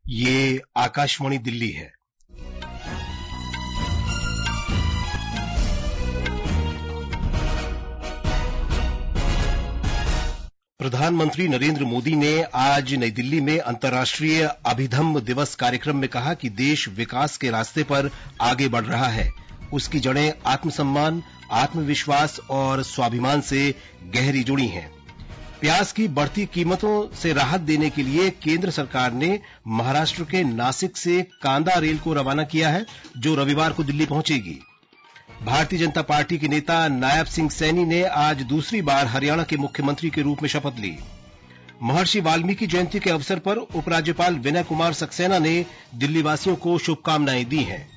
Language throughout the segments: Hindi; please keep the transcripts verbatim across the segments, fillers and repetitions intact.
ये आकाशवाणी दिल्ली है। प्रधानमंत्री नरेंद्र मोदी ने आज नई दिल्ली में अंतर्राष्ट्रीय अभिधम्म दिवस कार्यक्रम में कहा कि देश विकास के रास्ते पर आगे बढ़ रहा है। उसकी जड़ें आत्मसम्मान, आत्मविश्वास और स्वाभिमान से गहरी जुड़ी हैं। प्याज की बढ़ती कीमतों से राहत देने के लिए केंद्र सरकार ने महाराष्ट्र के नासिक से कांदा रेल को रवाना किया है, जो रविवार को दिल्ली पहुंचेगी। भारतीय जनता पार्टी के नेता नायब सिंह सैनी ने आज दूसरी बार हरियाणा के मुख्यमंत्री के रूप में शपथ ली। महर्षि वाल्मीकि जयंती के अवसर पर उपराज्यपाल विनय कुमार सक्सेना ने दिल्ली वासियों को शुभकामनाएं दी हैं।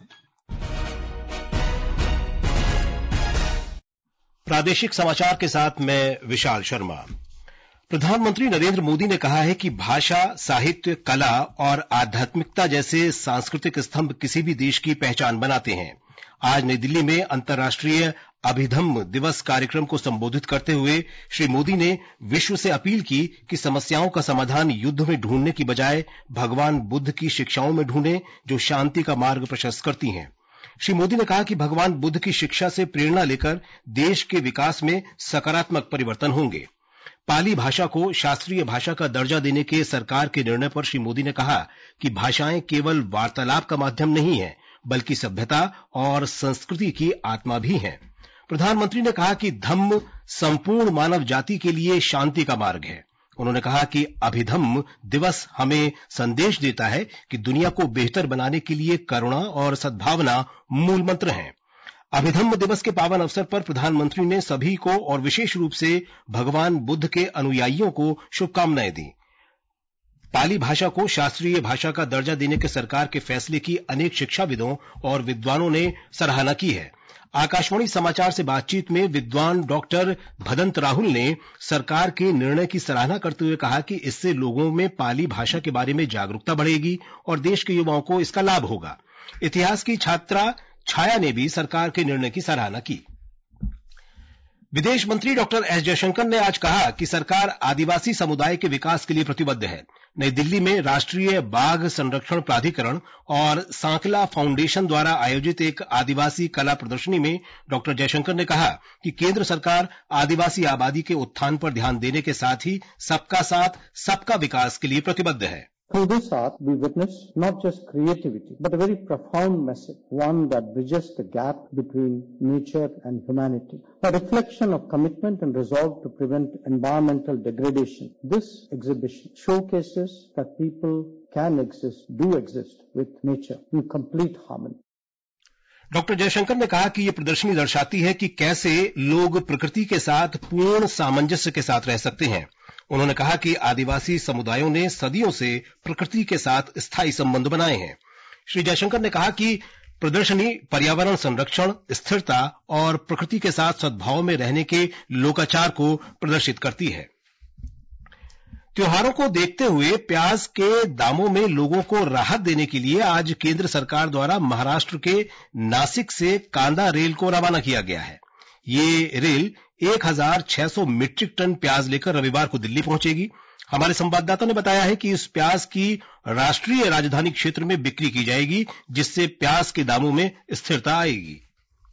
प्रादेशिक समाचार के साथ मैं विशाल शर्मा। प्रधानमंत्री नरेंद्र मोदी ने कहा है कि भाषा, साहित्य, कला और आध्यात्मिकता जैसे सांस्कृतिक स्तंभ किसी भी देश की पहचान बनाते हैं। आज नई दिल्ली में अंतर्राष्ट्रीय अभिधम्म दिवस कार्यक्रम को संबोधित करते हुए श्री मोदी ने विश्व से अपील की कि समस्याओं का समाधान युद्ध में ढूंढने की बजाय भगवान बुद्ध की शिक्षाओं में ढूंढें, जो शांति का मार्ग प्रशस्त करती हैं। श्री मोदी ने कहा कि भगवान बुद्ध की शिक्षा से प्रेरणा लेकर देश के विकास में सकारात्मक परिवर्तन होंगे। पाली भाषा को शास्त्रीय भाषा का दर्जा देने के सरकार के निर्णय पर श्री मोदी ने कहा कि भाषाएं केवल वार्तालाप का माध्यम नहीं है, बल्कि सभ्यता और संस्कृति की आत्मा भी हैं। प्रधानमंत्री ने कहा कि धम्म संपूर्ण मानव जाति के लिए शांति का मार्ग है। उन्होंने कहा कि अभिधम्म दिवस हमें संदेश देता है कि दुनिया को बेहतर बनाने के लिए करुणा और सद्भावना मूल मंत्र हैं। अभिधम्म दिवस के पावन अवसर पर प्रधानमंत्री ने सभी को और विशेष रूप से भगवान बुद्ध के अनुयायियों को शुभकामनाएं दी। पाली भाषा को शास्त्रीय भाषा का दर्जा देने के सरकार के फैसले की अनेक शिक्षाविदों और विद्वानों ने सराहना की है। आकाशवाणी समाचार से बातचीत में विद्वान डॉक्टर भदंत राहुल ने सरकार के निर्णय की सराहना करते हुए कहा कि इससे लोगों में पाली भाषा के बारे में जागरूकता बढ़ेगी और देश के युवाओं को इसका लाभ होगा। इतिहास की छात्रा छाया ने भी सरकार के निर्णय की सराहना की। विदेश मंत्री डॉक्टर एस जयशंकर ने आज कहा कि सरकार आदिवासी समुदाय के विकास के लिए प्रतिबद्ध है। नई दिल्ली में राष्ट्रीय बाघ संरक्षण प्राधिकरण और सांकला फाउंडेशन द्वारा आयोजित एक आदिवासी कला प्रदर्शनी में डॉक्टर जयशंकर ने कहा कि केंद्र सरकार आदिवासी आबादी के उत्थान पर ध्यान देने के साथ ही सबका साथ, सबका विकास के लिए प्रतिबद्ध है। Through this art, we witness not just creativity, but a very profound message, one that bridges the gap between nature and humanity, a reflection of commitment and resolve to prevent environmental degradation. This exhibition showcases that people can exist, do exist with nature in complete harmony. Doctor Jaishankar ने कहा कि ये प्रदर्शनी दर्शाती है कि कैसे लोग प्रकृति के साथ पूर्ण सामंजस्य के साथ रह सकते हैं। उन्होंने कहा कि आदिवासी समुदायों ने सदियों से प्रकृति के साथ स्थायी संबंध बनाए हैं। श्री जयशंकर ने कहा कि प्रदर्शनी पर्यावरण संरक्षण, स्थिरता और प्रकृति के साथ सद्भाव में रहने के लोकाचार को प्रदर्शित करती है। त्योहारों को देखते हुए प्याज के दामों में लोगों को राहत देने के लिए आज केंद्र सरकार द्वारा महाराष्ट्र के नासिक से कांदा रेल को रवाना किया गया है। ये रेल एक हज़ार छह सौ मीट्रिक टन प्याज लेकर रविवार को दिल्ली पहुंचेगी। हमारे संवाददाता ने बताया है कि इस प्याज की राष्ट्रीय राजधानी क्षेत्र में बिक्री की जाएगी, जिससे प्याज के दामों में स्थिरता आएगी।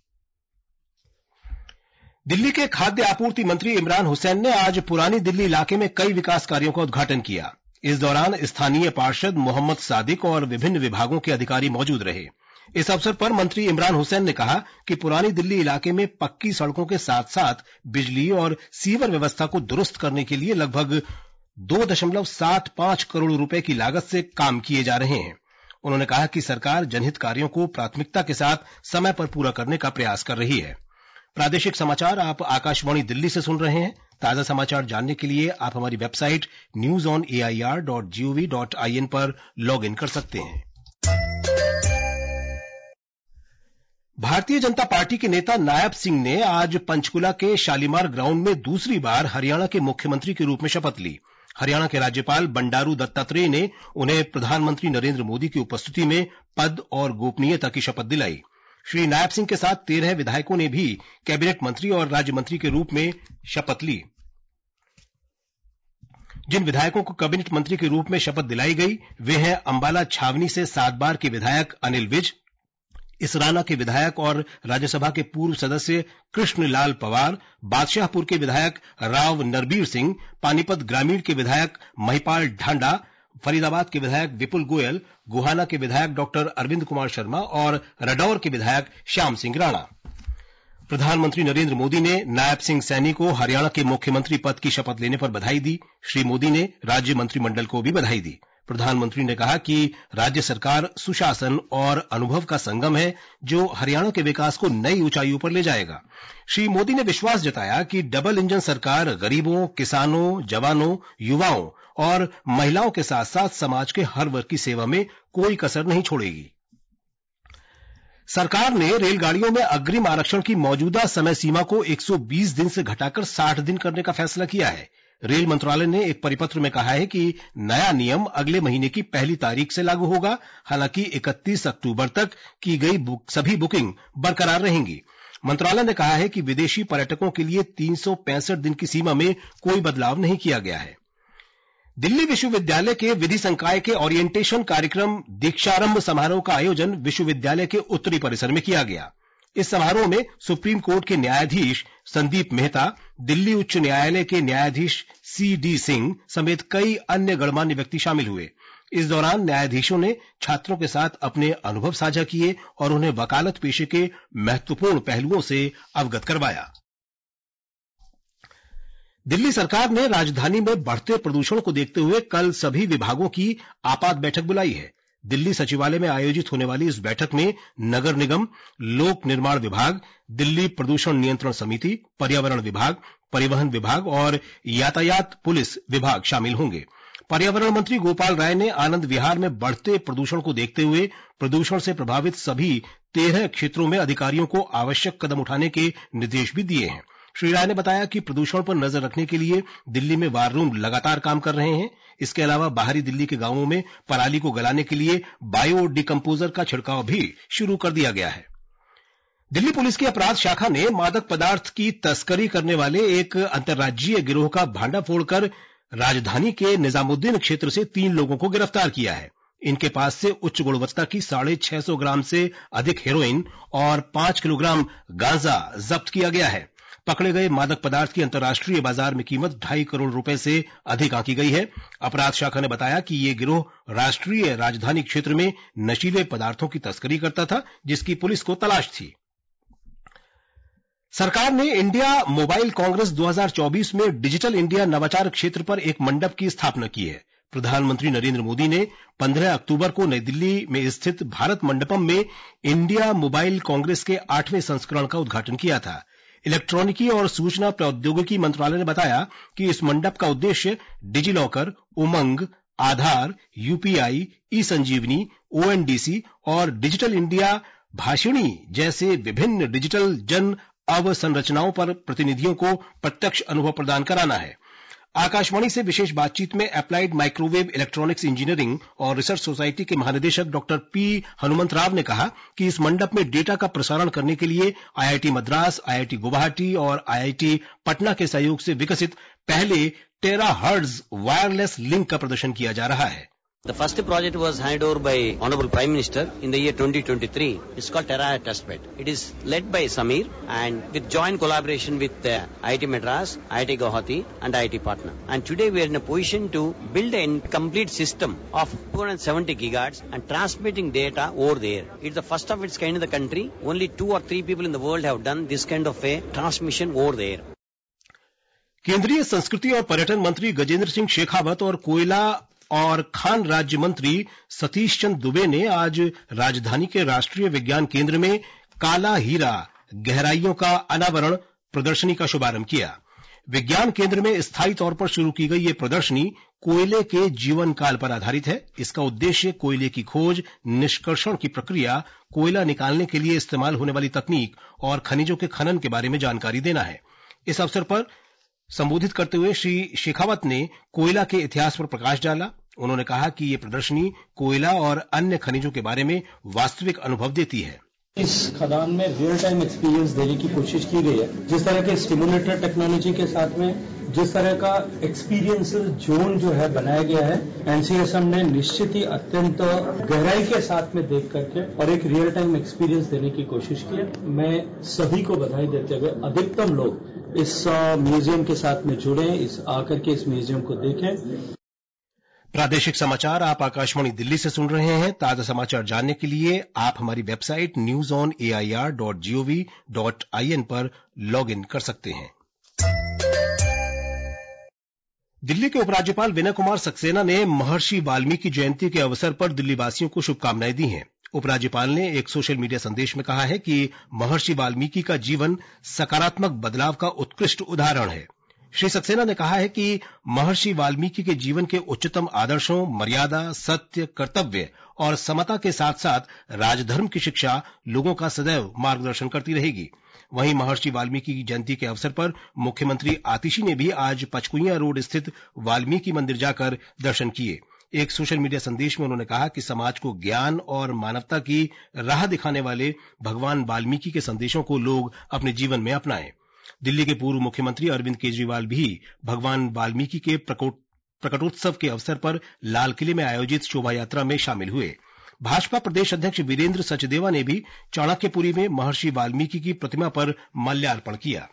दिल्ली के खाद्य आपूर्ति मंत्री इमरान हुसैन ने आज पुरानी दिल्ली इलाके में कई विकास कार्यों का उद्घाटन किया। इस दौरान स्थानीय पार्षद मोहम्मद सादिक और विभिन्न विभागों के अधिकारी मौजूद रहे। इस अवसर पर मंत्री इमरान हुसैन ने कहा कि पुरानी दिल्ली इलाके में पक्की सड़कों के साथ साथ बिजली और सीवर व्यवस्था को दुरुस्त करने के लिए लगभग दो दशमलव सात पांच करोड़ रुपए की लागत से काम किए जा रहे हैं। उन्होंने कहा कि सरकार जनहित कार्यों को प्राथमिकता के साथ समय पर पूरा करने का प्रयास कर रही है। प्रादेशिक समाचार आप आकाशवाणी दिल्ली से सुन रहे हैं। ताजा समाचार जानने के लिए आप हमारी website news on A I R dot G O V dot I N पर लॉग इन कर सकते हैं। भारतीय जनता पार्टी के नेता नायब सिंह ने आज पंचकुला के शालीमार ग्राउंड में दूसरी बार हरियाणा के मुख्यमंत्री के रूप में शपथ ली। हरियाणा के राज्यपाल बंडारू दत्तात्रेय ने उन्हें प्रधानमंत्री नरेंद्र मोदी की उपस्थिति में पद और गोपनीयता की शपथ दिलाई। श्री नायब सिंह के साथ तेरह विधायकों ने भी कैबिनेट मंत्री और राज्य मंत्री के रूप में शपथ ली। जिन विधायकों को कैबिनेट मंत्री के रूप में शपथ दिलाई गई वे हैं अंबाला छावनी से सात बार के विधायक अनिल विज, इसराना के विधायक और राज्यसभा के पूर्व सदस्य कृष्णलाल पवार, बादशाहपुर के विधायक राव नरबीर सिंह, पानीपत ग्रामीण के विधायक महिपाल ढांडा, फरीदाबाद के विधायक विपुल गोयल, गुहाना के विधायक डॉक्टर अरविंद कुमार शर्मा और रडौर के विधायक श्याम सिंह राणा। प्रधानमंत्री नरेंद्र मोदी ने नायब सिंह सैनी को हरियाणा के मुख्यमंत्री पद की शपथ लेने पर बधाई दी। श्री मोदी ने राज्य मंत्रिमंडल को भी बधाई दी। प्रधानमंत्री ने कहा कि राज्य सरकार सुशासन और अनुभव का संगम है जो हरियाणा के विकास को नई ऊंचाइयों पर ले जाएगा। श्री मोदी ने विश्वास जताया कि डबल इंजन सरकार गरीबों, किसानों, जवानों, युवाओं और महिलाओं के साथ साथ समाज के हर वर्ग की सेवा में कोई कसर नहीं छोड़ेगी। सरकार ने रेलगाड़ियों में अग्रिम आरक्षण की मौजूदा समय सीमा को एक सौ बीस दिन से घटाकर साठ दिन करने का फैसला किया है। रेल मंत्रालय ने एक परिपत्र में कहा है कि नया नियम अगले महीने की पहली तारीख से लागू होगा। हालांकि इकतीस अक्टूबर तक की गई बुक, सभी बुकिंग बरकरार रहेंगी। मंत्रालय ने कहा है कि विदेशी पर्यटकों के लिए तीन सौ पैंसठ दिन की सीमा में कोई बदलाव नहीं किया गया है। दिल्ली विश्वविद्यालय के विधि संकाय के ओरिएंटेशन कार्यक्रम दीक्षारंभ समारोह का आयोजन विश्वविद्यालय के उत्तरी परिसर में किया गया। इस समारोह में सुप्रीम कोर्ट के न्यायाधीश संदीप मेहता, दिल्ली उच्च न्यायालय के न्यायाधीश सी डी सिंह समेत कई अन्य गणमान्य व्यक्ति शामिल हुए। इस दौरान न्यायाधीशों ने छात्रों के साथ अपने अनुभव साझा किए और उन्हें वकालत पेशे के महत्वपूर्ण पहलुओं से अवगत करवाया। दिल्ली सरकार ने राजधानी में बढ़ते प्रदूषण को देखते हुए कल सभी विभागों की आपात बैठक बुलाई है। दिल्ली सचिवालय में आयोजित होने वाली इस बैठक में नगर निगम, लोक निर्माण विभाग, दिल्ली प्रदूषण नियंत्रण समिति, पर्यावरण विभाग, परिवहन विभाग और यातायात पुलिस विभाग शामिल होंगे। पर्यावरण मंत्री गोपाल राय ने आनंद विहार में बढ़ते प्रदूषण को देखते हुए प्रदूषण से प्रभावित सभी तेरह क्षेत्रों में अधिकारियों को आवश्यक कदम उठाने के निर्देश भी दिए हैं। श्री राय ने बताया कि प्रदूषण पर नजर रखने के लिए दिल्ली में वार रूम लगातार काम कर रहे हैं। इसके अलावा बाहरी दिल्ली के गांवों में पराली को गलाने के लिए बायो डिकम्पोजर का छिड़काव भी शुरू कर दिया गया है। दिल्ली पुलिस की अपराध शाखा ने मादक पदार्थ की तस्करी करने वाले एक अंतर्राज्यीय गिरोह का भांडा फोड़कर राजधानी के निजामुद्दीन क्षेत्र से तीन लोगों को गिरफ्तार किया है। इनके पास से उच्च गुणवत्ता की साढ़े छह सौ ग्राम से अधिक हेरोइन और पांच किलोग्राम गांजा जब्त किया गया है। पकड़े गए मादक पदार्थ की अंतर्राष्ट्रीय बाजार में कीमत ढाई करोड़ रुपए से अधिक आंकी गई है। अपराध शाखा ने बताया कि ये गिरोह राष्ट्रीय राजधानी क्षेत्र में नशीले पदार्थों की तस्करी करता था, जिसकी पुलिस को तलाश थी। सरकार ने इंडिया मोबाइल कांग्रेस दो हज़ार चौबीस में डिजिटल इंडिया नवाचार क्षेत्र पर एक मंडप की स्थापना की है। प्रधानमंत्री नरेंद्र मोदी ने पंद्रह अक्टूबर को नई दिल्ली में स्थित भारत मंडपम में इंडिया मोबाइल कांग्रेस के आठवें संस्करण का उद्घाटन किया था। इलेक्ट्रॉनिकी और सूचना प्रौद्योगिकी मंत्रालय ने बताया कि इस मंडप का उद्देश्य DigiLocker, Umang, Aadhaar, UPI, e Sanjeevani, ONDC और डिजिटल इंडिया भाषिणी जैसे विभिन्न डिजिटल जन अवसंरचनाओं पर प्रतिनिधियों को प्रत्यक्ष अनुभव प्रदान कराना है। आकाशवाणी से विशेष बातचीत में अप्लाइड माइक्रोवेव इलेक्ट्रॉनिक्स इंजीनियरिंग और रिसर्च सोसाइटी के महानिदेशक डॉक्टर पी हनुमंत राव ने कहा कि इस मंडप में डेटा का प्रसारण करने के लिए आईआईटी मद्रास, आईआईटी गुवाहाटी और आईआईटी पटना के सहयोग से विकसित पहले टेराहर्ट्ज वायरलेस लिंक का प्रदर्शन किया जा रहा है। The first project was handed over by Honorable Prime Minister in the year twenty twenty-three. It's called Terahertz Testbed. It is led by Samir and with joint collaboration with uh, I I T Madras, I I T Guwahati and I I T Patna. And today we are in a position to build a complete system of two hundred seventy gigahertz and transmitting data over there. It's the first of its kind in the country. Only two or three people in the world have done this kind of a transmission over there. केंद्रीय संस्कृति और पर्यटन मंत्री गजेंद्र सिंह शेखावत और कोयला और खान राज्य मंत्री सतीश चंद्र दुबे ने आज राजधानी के राष्ट्रीय विज्ञान केंद्र में काला हीरा गहराइयों का अनावरण प्रदर्शनी का शुभारंभ किया। विज्ञान केंद्र में स्थायी तौर पर शुरू की गई ये प्रदर्शनी कोयले के जीवन काल पर आधारित है। इसका उद्देश्य कोयले की खोज, निष्कर्षण की प्रक्रिया, कोयला निकालने के लिए इस्तेमाल होने वाली तकनीक और खनिजों के खनन के बारे में जानकारी देना है। इस अवसर पर संबोधित करते हुए श्री शेखावत ने कोयला के इतिहास पर प्रकाश डाला। उन्होंने कहा कि ये प्रदर्शनी कोयला और अन्य खनिजों के बारे में वास्तविक अनुभव देती है। इस खदान में रियल टाइम एक्सपीरियंस देने की कोशिश की गई है। जिस तरह के स्टिमुलेटर टेक्नोलॉजी के साथ में जिस तरह का एक्सपीरियंस जोन जो है बनाया गया है, एनसीएसएम ने निश्चित ही अत्यंत गहराई के साथ में देख करके और एक रियल टाइम एक्सपीरियंस देने की कोशिश की है। मैं सभी को बधाई देते हुए अधिकतम लोग इस म्यूजियम के साथ में जुड़े, इस आकर के इस म्यूजियम को देखें। प्रादेशिक समाचार आप आकाशवाणी दिल्ली से सुन रहे हैं। ताजा समाचार जानने के लिए आप हमारी website news on A I R dot G O V dot I N पर लॉग इन कर सकते हैं। दिल्ली के उपराज्यपाल विनय कुमार सक्सेना ने महर्षि वाल्मीकि जयंती के अवसर पर दिल्ली वासियों को शुभकामनाएं दी हैं। उपराज्यपाल ने एक सोशल मीडिया संदेश में कहा है कि महर्षि वाल्मीकि का जीवन सकारात्मक बदलाव का उत्कृष्ट उदाहरण है। श्री सक्सेना ने कहा है कि महर्षि वाल्मीकि के जीवन के उच्चतम आदर्शों, मर्यादा, सत्य, कर्तव्य और समता के साथ साथ राजधर्म की शिक्षा लोगों का सदैव मार्गदर्शन करती रहेगी। वहीं महर्षि वाल्मीकि की जयंती के अवसर पर मुख्यमंत्री आतिशी ने भी आज पचकुइयां रोड स्थित वाल्मीकि मंदिर जाकर दर्शन किए। एक सोशल मीडिया संदेश में उन्होंने कहा कि समाज को ज्ञान और मानवता की राह दिखाने वाले भगवान वाल्मीकि के संदेशों को लोग अपने जीवन में अपनाएं। दिल्ली के पूर्व मुख्यमंत्री अरविंद केजरीवाल भी भगवान वाल्मीकि के प्रकटोत्सव के अवसर पर लाल किले में आयोजित शोभा यात्रा में शामिल हुए। भाजपा प्रदेश अध्यक्ष वीरेंद्र सचदेवा ने भी चाणक्यपुरी में महर्षि वाल्मीकि की प्रतिमा पर माल्यार्पण किया।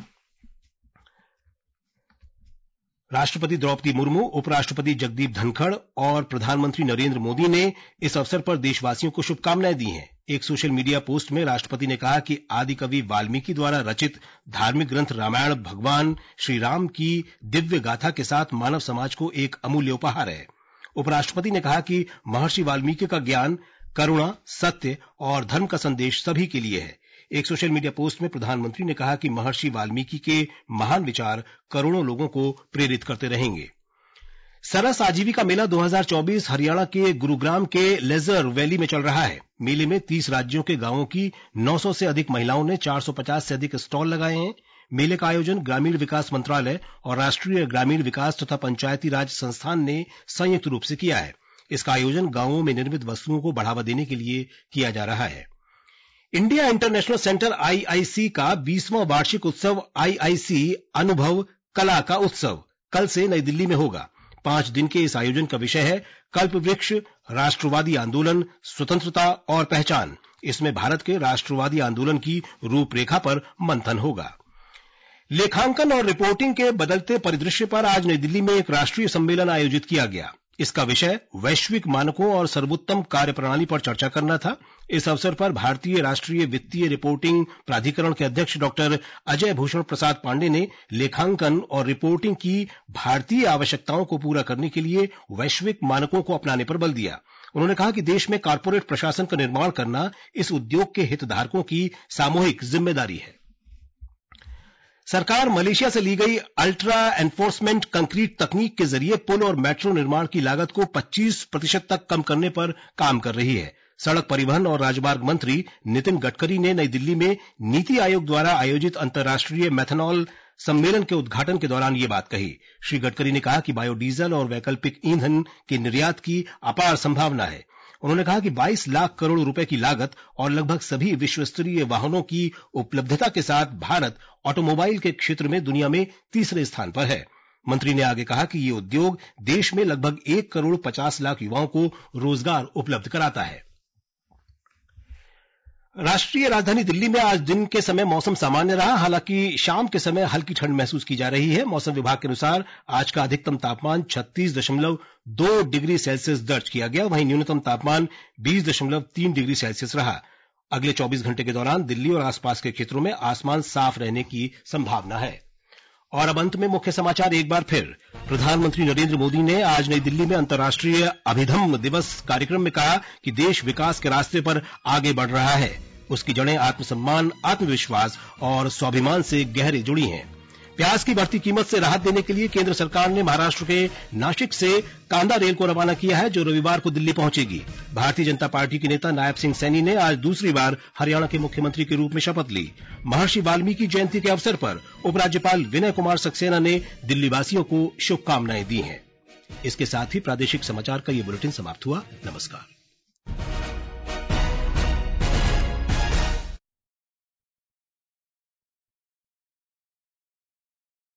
राष्ट्रपति द्रौपदी मुर्मू, उपराष्ट्रपति जगदीप धनखड़ और प्रधानमंत्री नरेंद्र मोदी ने इस अवसर पर देशवासियों को शुभकामनाएं दी हैं। एक सोशल मीडिया पोस्ट में राष्ट्रपति ने कहा कि आदि कवि वाल्मीकि द्वारा रचित धार्मिक ग्रंथ रामायण भगवान श्री राम की दिव्य गाथा के साथ मानव समाज को एक अमूल्य उपहार है। उपराष्ट्रपति ने कहा कि महर्षि वाल्मीकि का ज्ञान, करुणा, सत्य और धर्म का संदेश सभी के लिए है। एक सोशल मीडिया पोस्ट में प्रधानमंत्री ने कहा कि महर्षि वाल्मीकि के महान विचार करोड़ों लोगों को प्रेरित करते रहेंगे। सरस आजीविका मेला दो हज़ार चौबीस हरियाणा के गुरुग्राम के लेजर वैली में चल रहा है। मेले में तीस राज्यों के गांवों की नौ सौ से अधिक महिलाओं ने चार सौ पचास से अधिक स्टॉल लगाए हैं। मेले का आयोजन ग्रामीण विकास मंत्रालय और राष्ट्रीय ग्रामीण विकास तथा पंचायती राज संस्थान ने संयुक्त रूप से किया है। इसका आयोजन गांवों में निर्मित वस्तुओं को बढ़ावा देने के लिए किया जा रहा है। India international centre I I C का बीसवां वार्षिक उत्सव आई आई सी अनुभव कला का उत्सव कल से नई दिल्ली में होगा। पांच दिन के इस आयोजन का विषय है कल्प वृक्ष, राष्ट्रवादी आंदोलन, स्वतंत्रता और पहचान। इसमें भारत के राष्ट्रवादी आंदोलन की रूपरेखा पर मंथन होगा। लेखांकन और रिपोर्टिंग के बदलते परिदृश्य पर आज नई दिल्ली में एक राष्ट्रीय सम्मेलन आयोजित किया गया। इसका विषय वैश्विक मानकों और सर्वोत्तम कार्यप्रणाली पर चर्चा करना था। इस अवसर पर भारतीय राष्ट्रीय वित्तीय रिपोर्टिंग प्राधिकरण के अध्यक्ष डॉक्टर अजय भूषण प्रसाद पांडे ने लेखांकन और रिपोर्टिंग की भारतीय आवश्यकताओं को पूरा करने के लिए वैश्विक मानकों को अपनाने पर बल दिया। उन्होंने कहा कि देश में कॉर्पोरेट प्रशासन का निर्माण करना इस उद्योग के हितधारकों की सामूहिक जिम्मेदारी है। सरकार मलेशिया से ली गई अल्ट्रा एनफोर्समेंट कंक्रीट तकनीक के जरिए पुल और मेट्रो निर्माण की लागत को पच्चीस प्रतिशत तक कम करने पर काम कर रही है। सड़क परिवहन और राजमार्ग मंत्री नितिन गडकरी ने नई दिल्ली में नीति आयोग द्वारा आयोजित अंतर्राष्ट्रीय मेथनॉल सम्मेलन के उद्घाटन के दौरान ये बात कही। श्री गडकरी ने कहा कि बायोडीजल और वैकल्पिक ईंधन के निर्यात की अपार संभावना है। उन्होंने कहा कि बाईस लाख करोड़ रुपए की लागत और लगभग सभी विश्वस्तरीय वाहनों की उपलब्धता के साथ भारत ऑटोमोबाइल के क्षेत्र में दुनिया में तीसरे स्थान पर है। मंत्री ने आगे कहा कि ये उद्योग देश में लगभग एक करोड़ पचास लाख युवाओं को रोजगार उपलब्ध कराता है। राष्ट्रीय राजधानी दिल्ली में आज दिन के समय मौसम सामान्य रहा। हालांकि शाम के समय हल्की ठंड महसूस की जा रही है। मौसम विभाग के अनुसार आज का अधिकतम तापमान छत्तीस दशमलव दो डिग्री सेल्सियस दर्ज किया गया, वहीं न्यूनतम तापमान बीस दशमलव तीन डिग्री सेल्सियस रहा। अगले चौबीस घंटे के दौरान दिल्ली और आसपास के क्षेत्रों में आसमान साफ रहने की संभावना है। और अब अंत में मुख्य समाचार एक बार फिर। प्रधानमंत्री नरेंद्र मोदी ने आज नई दिल्ली में अंतर्राष्ट्रीय अभिधम्म दिवस कार्यक्रम में कहा कि देश विकास के रास्ते पर आगे बढ़ रहा है। उसकी जड़ें आत्मसम्मान, आत्मविश्वास और स्वाभिमान से गहरे जुड़ी हैं। प्याज की बढ़ती कीमत से राहत देने के लिए केंद्र सरकार ने महाराष्ट्र के नासिक से कांदा रेल को रवाना किया है, जो रविवार को दिल्ली पहुंचेगी। भारतीय जनता पार्टी के नेता नायब सिंह सैनी ने आज दूसरी बार हरियाणा के मुख्यमंत्री के रूप में शपथ ली। महर्षि वाल्मीकि जयंती के अवसर पर उपराज्यपाल विनय कुमार सक्सेना ने दिल्ली वासियों को शुभकामनाएं दी हैं। इसके साथ ही प्रादेशिक समाचार का ये बुलेटिन समाप्त हुआ। नमस्कार।